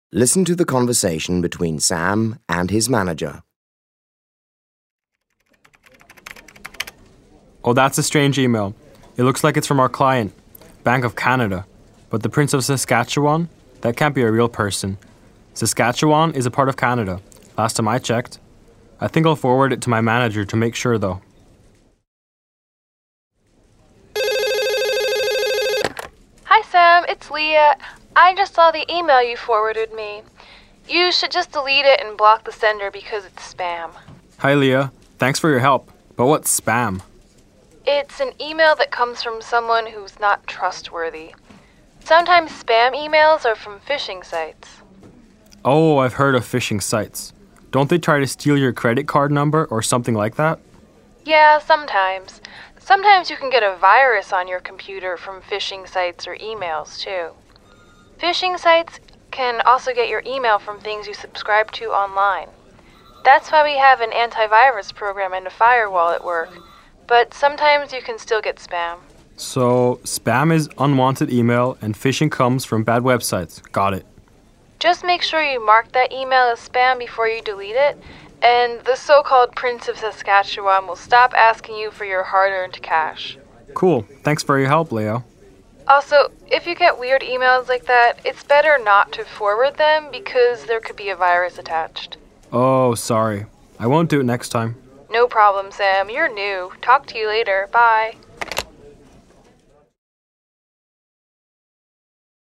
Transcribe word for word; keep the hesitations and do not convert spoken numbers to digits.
Listen to the conversation between Sam and his manager. Oh, that's a strange email. It looks like it's from our client, Bank of Canada. But the Prince of Saskatchewan? That can't be a real person. Saskatchewan is a part of Canada, last time I checked. I think I'll forward it to my manager to make sure, though. Hi, Sam. It's Leah. I just saw the email you forwarded me. You should just delete it and block the sender because it's spam. Hi, Leah. Thanks for your help. But what's spam? It's an email that comes from someone who's not trustworthy. Sometimes spam emails are from phishing sites. Oh, I've heard of phishing sites. Don't they try to steal your credit card number or something like that? Yeah, sometimes. Sometimes you can get a virus on your computer from phishing sites or emails, too. Phishing sites can also get your email from things you subscribe to online. That's why we have an antivirus program and a firewall at work. But sometimes you can still get spam. So, spam is unwanted email and phishing comes from bad websites. Got it. Just make sure you mark that email as spam before you delete it, and the so-called Prince of Saskatchewan will stop asking you for your hard-earned cash. Cool. Thanks for your help, Leo. Also, if you get weird emails like that, it's better not to forward them because there could be a virus attached. Oh, sorry. I won't do it next time. No problem, Sam. You're new. Talk to you later. Bye.